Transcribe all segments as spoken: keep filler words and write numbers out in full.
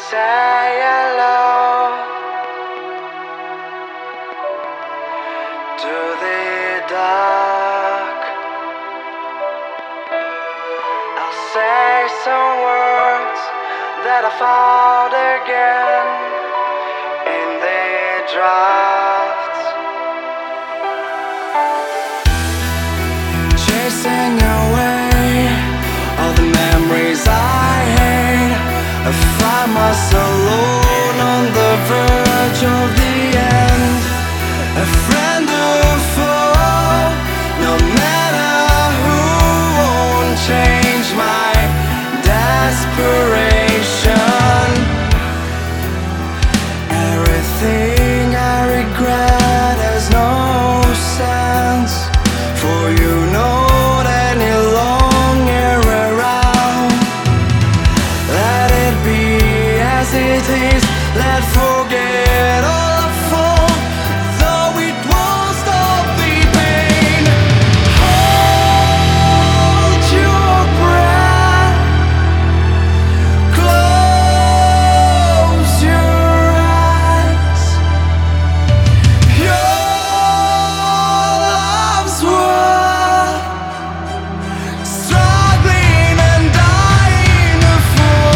say hello to the dark. I'll say some words that I found again in the drafts, chasing away all the memories I hate. I find myself alone on the verge of the end. A friend or foe, no matter who, won't change my desperation. Everything I regret has no sense, for you know that any longer around. Let it be as it is, let's forget all the fall, though it won't stop the pain. Hold your breath, close your eyes. Your love's worth struggling and dying for.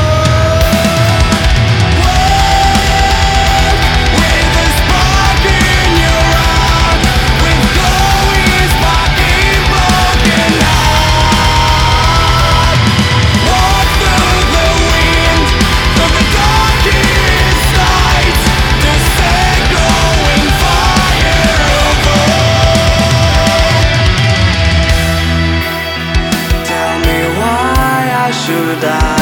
With a spark in your eye, with glowing sparking broken heart. Walk through the wind, through the darkest nights, to set glowing fire above. Tell me why I should die.